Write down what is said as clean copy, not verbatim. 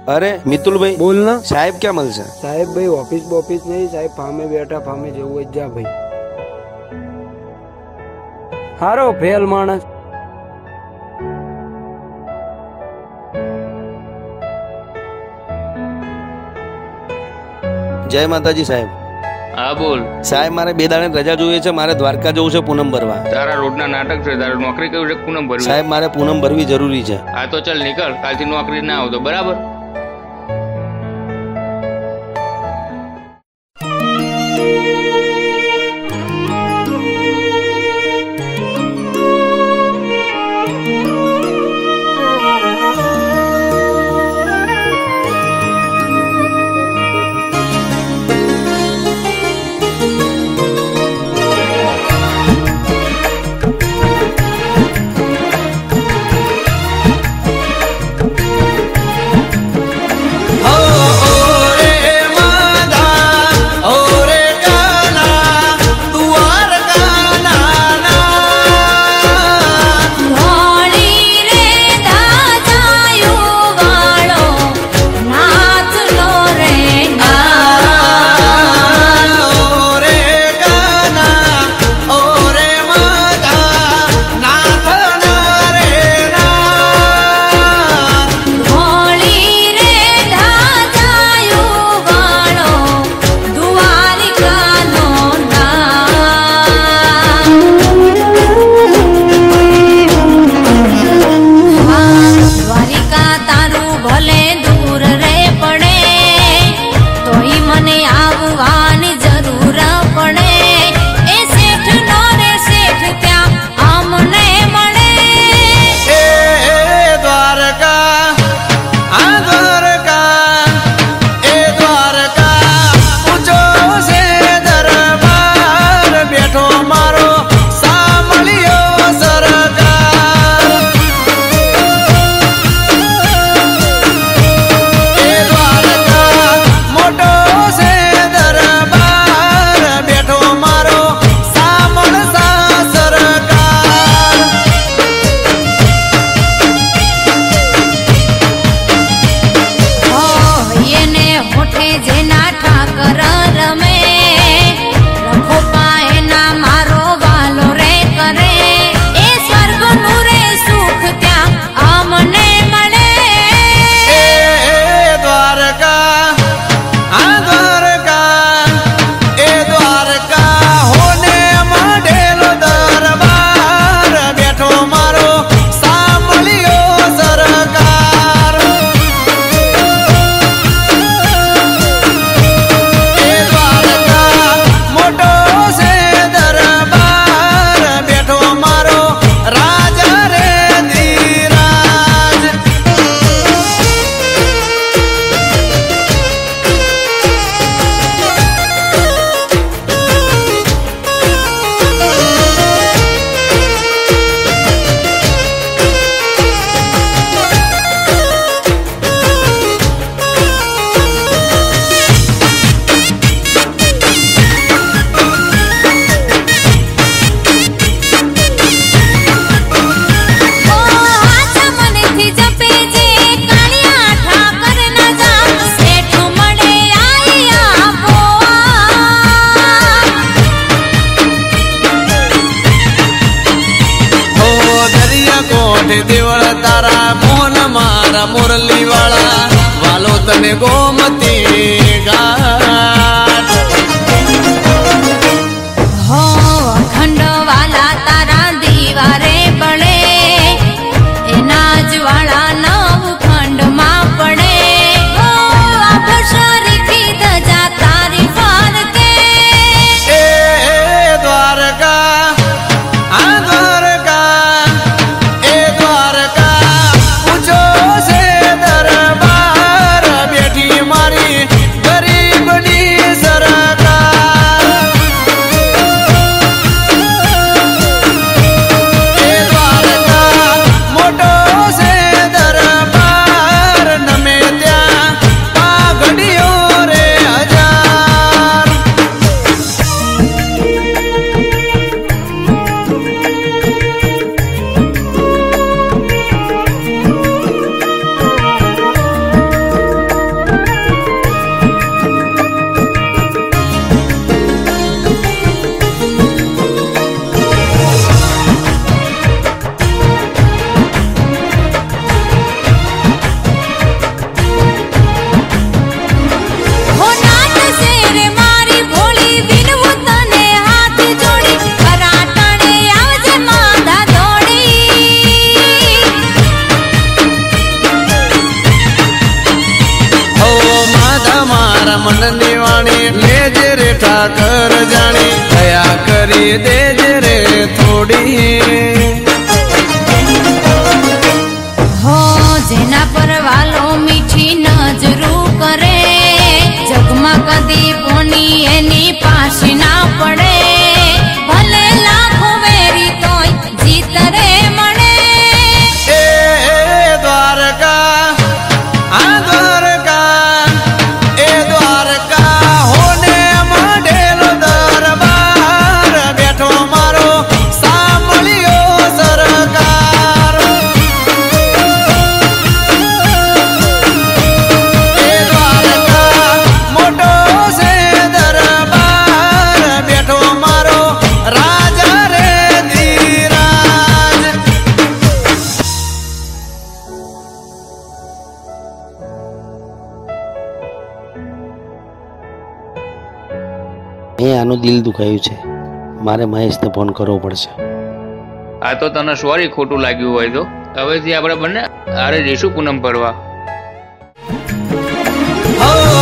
અરે મિતુલભાઈ બોલ ના સાહેબ ક્યાં મળશે? સાહેબ ભાઈ ઓફિસ નહીં સાહેબ, ફામે બેઠા, ફામે જેવું હોય જા ભાઈ. હારો ફેલ માણસ. જય માતાજી સાહેબ. હા બોલ. સાહેબ મારે 2 દાડે રજા જોઈએ છે, મારે દ્વારકા જવું છે પૂનમ ભરવા. તારા રોજના નાટક છે, તારે નોકરી કયું છે પૂનમ ભરવી? સાહેબ મારે પૂનમ ભરવી જરૂરી છે. હા તો ચાલ નીકળ, કાલથી નોકરી ના આવતો બરાબર. દેવળ તારા મોહન મારા મુરલી વાળા વાલો તને ગોમતી ઘાટ હો અખંડ વાલા તારા દીવારે પડે એના જ વાળા નવ ખંડમાં પડે હો આભશરીથી ધજા તારી ફરકે એ દ્વારકા આ દ્વારકા ऊंचो से दरबार बैठी मारी गरीब દયા કર જાણી દયા કરી દેજે રે થોડી હો જેના પર વાલો મીઠી નજરું કરે જગમાં કદી કોની એની પાસે ના પડે ભલે લાખો વેરી તોય જીત રે મળે એ દ્વારકા આ દ્વારકા એ દ્વારકા હોને માંડેલો દરબાર બેઠો મારો સાંભળ્યો સરકાર એ દ્વારકા મોટો છે દરબાર બેઠો મારો રાજા રે ધીરાજ એ આનું દિલ દુખાયું છે, મારે મહેશને ફોન કરવો પડશે. આ તો તને સોરી ખોટું લાગ્યું હોય તો હવેથી આપણે બંને હારે જઈશું પૂનમ ભરવા. હો